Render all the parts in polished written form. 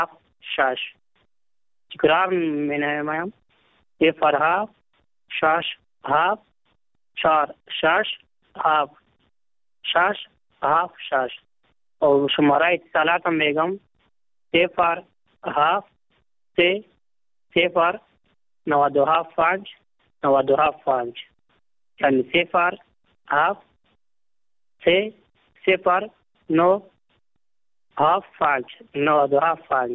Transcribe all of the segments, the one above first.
6. تکرار می نمایم. 0 7 6 7 4 6 7 6 7 6. و شماره اتصالاتم میگم 0 7 3 0 92 5 92 5. یعنی 0 7 3 0 9 7 5 92 5.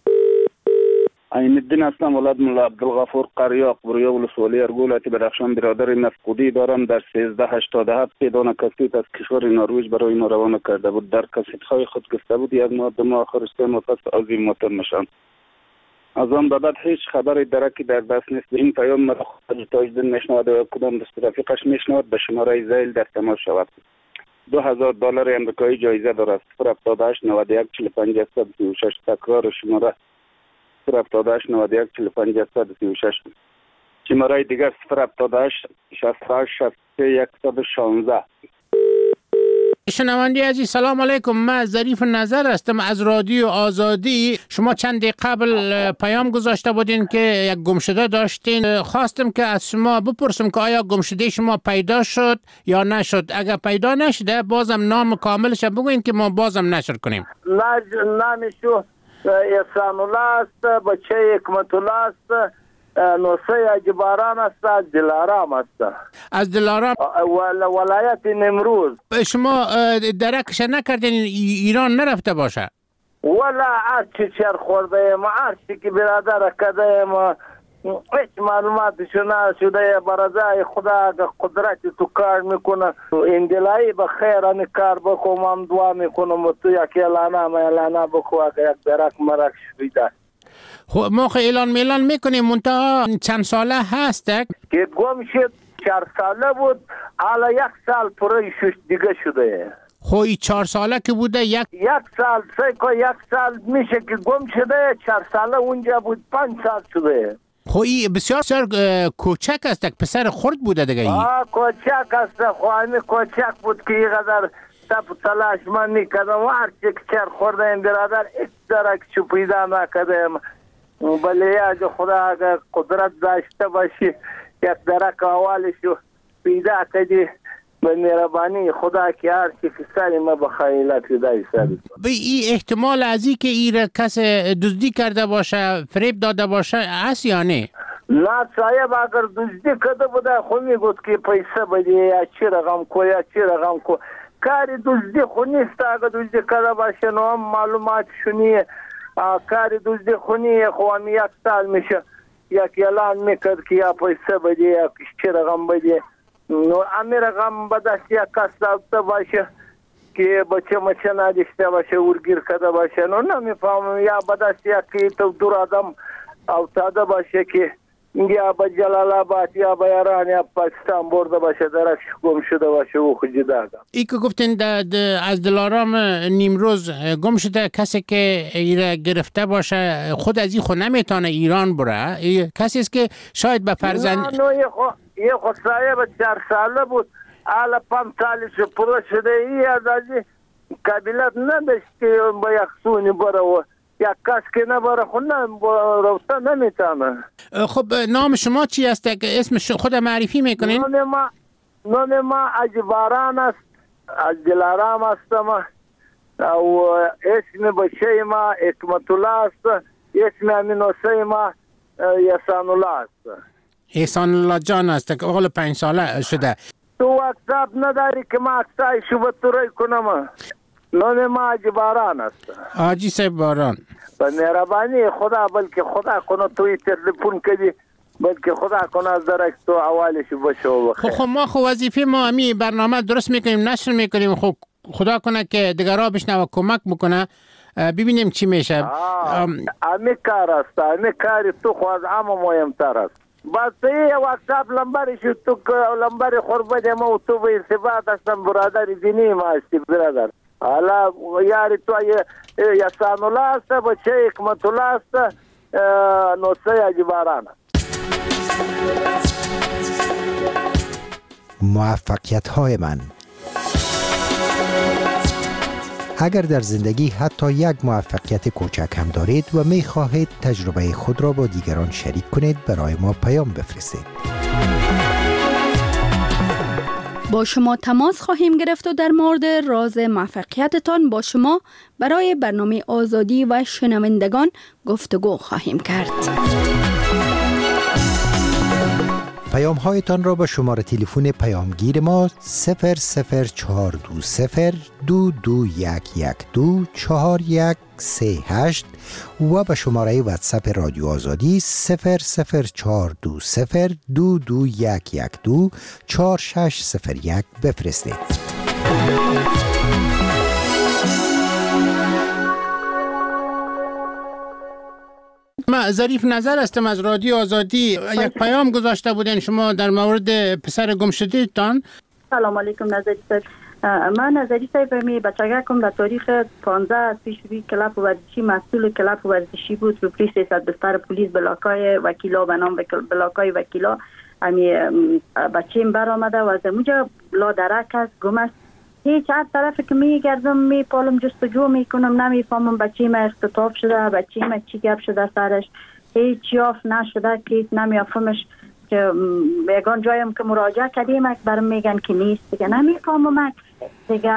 عین الدین هستم، ولد ملا عبدالغفور قریاق، برویا ولسوالی ارگولتی بدخشان. برادر مفقودی دارم در 1387 که دانه کسیت از کشور نروژ برای این روانه کرده بود. در کسیت‌های خود گفته بود یک ماه دو ماه آخر است متس از این موتر نشان. از آن به بعد هیچ خبری درکی در دست نیست. این پیام مرا خود تاجدین میشنود و کدام دست رفیقش میشنود به شماره زیل در تماس شود. $2000 امریکایی جایزه دارد. 078 91 45 136. تکرار شماره 078 91 45 136. شماره دیگر 078 68 63 116. شنوندی عزیز سلام علیکم. من ظریف نظر هستم از رادیو آزادی. شما چند دقیقه قبل پیام گذاشته بودین که یک گمشده داشتین. خواستم که از شما بپرسم که آیا گمشده شما پیدا شد یا نشد. اگر پیدا نشده بازم نام کاملش بگوین که ما بازم نشر کنیم. نامشو احسان الله است، بچه حکمت الله است، نوسه اجباران است، از دلارام است. از دلارام ولایت نیمروز. شما درکش نکردین ایران نرفته باشه؟ ولا هرچی چر خورده ایم، هرچی که برادر کده ایم، هیچ معلوماتشو نشده. برازای خدا قدرت تو کار میکنه. اندلایی به خیر ان کار بکنم، هم دعا میکنم تو یک اعلانه بکو اگر یک درک مرک شویده. خب ما اعلان میلان میکنیم منتها چند ساله هست که گم شد. 4 ساله بود، حالا 1 سال پره دیگه شده. خب 4 ساله که بوده یک سال سیکو 1 سال میشه که گم شده. 4 ساله اونجا بود، 5 سال شده. خب این بسیار کوچک است، یک پسر خرد بوده دیگه. کوچک است. خب همین کوچک بود که اینقدر تپ تلاش من میکردم. هرچی که چر خورده این برادر ایک درک چو پیدا نکردم. بله از خدا اگر قدرت داشته باشی یک درک اولشو پیدا کردی به مهربانی خدا که هر چی که سری ما بخیلت دای سری. به این احتمال از این که این کس دزدی کرده باشه، فریب داده باشه هست یا نه؟ نه صاحب، اگر دزدی کرده بوده خو میگفت که پیسه بدی یا چی رقم کو یا چی رقم کو. کاری دزدی خو نیست. اگر دزدی کرده باشه نو هم معلومات شونیه. کاری دزدی خو نیه. خو هم 1 سال میشه یک اعلان میکرد که یا پیسه بدی یا چی رقم بدی. نو امی رقم به دست یک کس داشته باشه که بچه مچه نداشته باشه، ورگیر کرده باشه. نو نمیفهمم. یا به دست یک تو دور آدم افتاده باشه که یا به جلال آباد یا به ایران یا پاکستان برده باشه، درش گم شده باشه. او خود جدا. ای که گفتین از دلارام نیمروز گم شده کسی که ایره گرفته باشه خود از این خود نمیتونه ایران بره. کسی است که شاید به فرزند یه خود صاحب 4 ساله بود، حالا 5 سالش پره شده. ای از قبیلت نداشت که با یک سونی بره و یک کس که نبره خود رفته نمیتونه. خب نام شما چی است؟ اسم خود معرفی میکنین؟ نام ما اجباران است، از دلارام هستم و اسم بچه ما حکمت الله است. اسم امینوسه ما احسان الله است. احسان الله جان است که اقل 5 ساله شده. تو واتساپ نداری که ما اکسای شو بطوری کنم؟ نام ما اجباران است. آجی صاحب باران. به مهربانی خدا، بلکه خدا کنه توی تلفن کردی، بلکه خدا کنه از درک تو اولش باشه و بخیر. خب ما وظیفه ما امی برنامه درست میکنیم، نشر میکنیم. خب خدا کنه که دیگرها بشنه و کمک بکنه، ببینیم چی میشه. امی کار است. امی کاری تو خواهد اما مهمتر است. بس یه واتساپ لنبرش تو لنبر خوربه ما و تو به ارتباط هستم. برادر دینی ما هستی برادر. حالا یاری تو احسان الله است، بچه حکمت الله است، نوسه اجباران. موفقیت های من. اگر در زندگی حتی یک موفقیت کوچک هم دارید و می خواهید تجربه خود را با دیگران شریک کنید، برای ما پیام بفرستید. با شما تماس خواهیم گرفت و در مورد راز موفقیتتان با شما برای برنامه آزادی و شنوندگان گفتگو خواهیم کرد. پیام هایتان را به شماره تلفن پیامگیر ما 00420 2211 4138 و به شماره واتساپ رادیو آزادی 00420 2211 4601 بفرستید. من ظریف نظر هستم از رادیو آزادی. یک پیام گذاشته بودین شما در مورد پسر گم شده تان. سلام علیکم نظری صاحب. من نظری صاحب می بچگکم در تاریخ 15 پیش روی کلاب ورزشی مسئول کلاب ورزشی بود. رو پلیس 300 بستر پلیس بلاکای وکیلا به نام بلاکای وکیلا امی بچیم برآمده و از اونجا لا درک است، گم است. هیچ هر طرف که میگردم میپالم جستجو میکنم نمیفهمم بچیم اختطاف شده، بچیم چی گپ شده سرش، هیچ یافت نشده که نمیافهمش. که یگان جایم که مراجعه کردیم برام میگن که نیست دیگه، نمیفهمم دیگه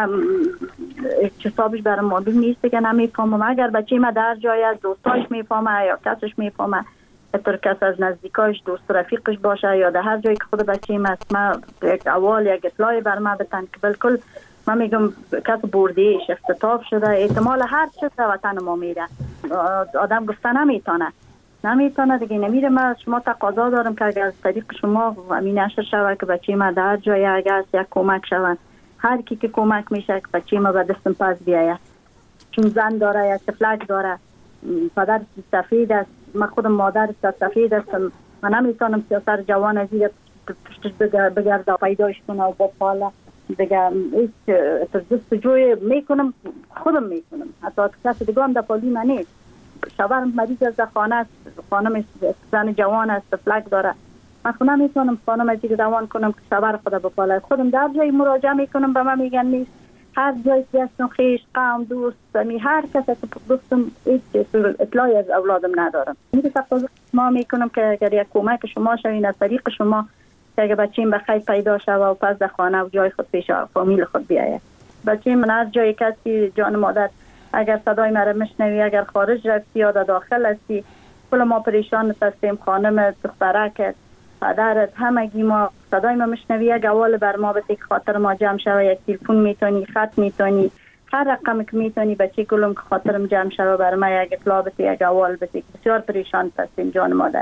حسابش برام معلوم نیست دیگه، نمیفهمم. اگر بچیم در جای از دوستاش میفهمه یا کسش میفهمه، اطور کس از نزدیکاش دوست رفیقش باشه یا در هر جایی که خود بچیم است، من یک اول یک اطلاعی بر من بتن که بالکل من میگم کس بردیش اختطاف شده، احتمال هر چیز در وطن ما میره. آدم گفته نمیتونه دیگه نمیره. من شما تقاضا دارم که اگر از طریق شما امین نشر شوه که بچه ما در جای اگر یک کمک شوند، هر کی که کمک میشه که بچه ما به دستم پس بیاید، چون زن داره یا تفلک داره، پدر سفید است، من خودم مادر سفید هستم، من نمیتونم سر جوان از این پشتش بگرده پیداش کنه و با پاله دیگه. هیچ جستجوی میکنم، خودم میکنم، حتی کسی دیگه هم در پالی من نیست. شوهرم مریض از خانه است، خانم زن جوان است، فلک داره، من خودم نمیتونم خانم از دیگه دوان کنم که شوهر خدا بپاله. خودم در جایی مراجعه میکنم به من میگن نیست. هر جایی که هستم خیش قوم دوست هر کسی که گفتم هیچ اطلاعی از اولادم ندارم. این تقاضا ما میکنم که اگر یک کمک شما شوین از طریق شما که اگر بچه‌ام بخیر پیدا شوه و پس در خانه و جای خود پیش فامیل خود بیاید. بچه‌م من هر جایی کسی جان مادر اگر صدای مرا میشنوی، اگر خارج رفتی یا داخل هستی، کل ما پریشان هستیم. خانم دخترک پدرت همگی ما صدای ما میشنوی، یک اول بر ما بده که خاطر ما جمع شوه. یک تلفن میتونی، خط میتونی، هر رقم که میتونی بچه کلم که خاطرم جمع شوه بر ما یک اطلاع بده، یک اول بده. بسیار پریشان هستیم جان مادر.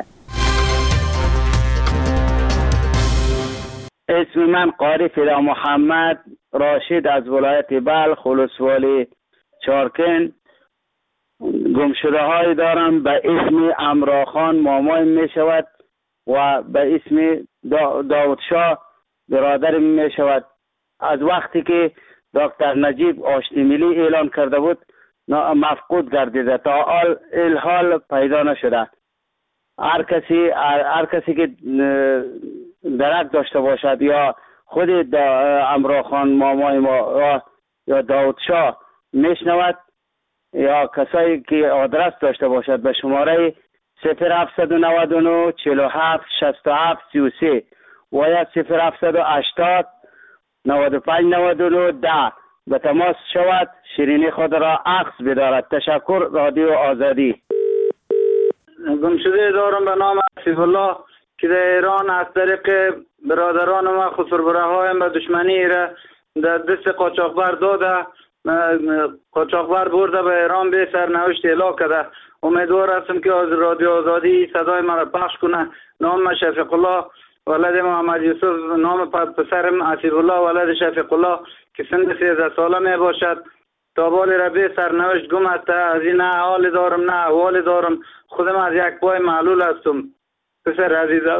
اسم من قاری فدا محمد راشد از ولایت بلخ ولسوالی چارکن. گمشده های دارم به اسم امراخان مامایم می شود و به اسم داودشاه برادرم می شود. از وقتی که دکتر نجیب آشتی ملی اعلان کرده بود مفقود گردیده، تا الحال پیدا نشده. هر کسی که درک داشته باشد یا خود امراخان مامای ما یا داودشاه میشنود یا کسایی که آدرس داشته باشد به شماره 0799 47 67 33 و یا 0780 95 99 10 به تماس شود. شیرینی خود را عکس بدارد. تشکر. رادیو آزادی. گمشده دارم به نام عفیف الله که در ایران از طریق برادران ما خسربره هایم به دشمنی را در دست قاچاقبر داده، قاچاقبر برده به ایران به سرنوشت اعلام کرده. امیدوار هستم که از رادیو آزادی صدای من را پخش کنه. نام شفیق الله ولد محمد یوسف، نام پسرم عفیف الله ولد شفیق الله که سن 13 ساله می باشد. تا بالی را به سرنوشت گم است. از این نه حال دارم نه احوال دارم. خودم از یک پای معلول هستم. پسر عزیزم.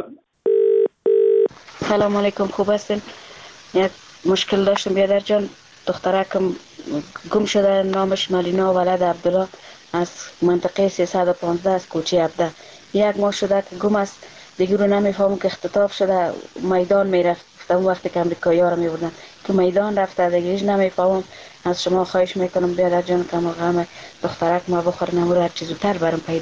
سلام علیکم، خوب هستین؟ یک مشکل داشتم بیادر جان. دخترکم گم شده، نامش ملینا ولد عبدالله از منطقه 315 از کوچه عبده. یک ماه شده که گم است، دیگه رو نمیفهمم که اختطاف شده. میدان میرفت اون وقتی که امریکایی‌ها رو می‌بردن تو میدان رفته دیگه نمیفهمم. از شما خواهش میکنم بیادر جان که غم دخترک ما بخور نمور هر چیز زودتر برام پیدا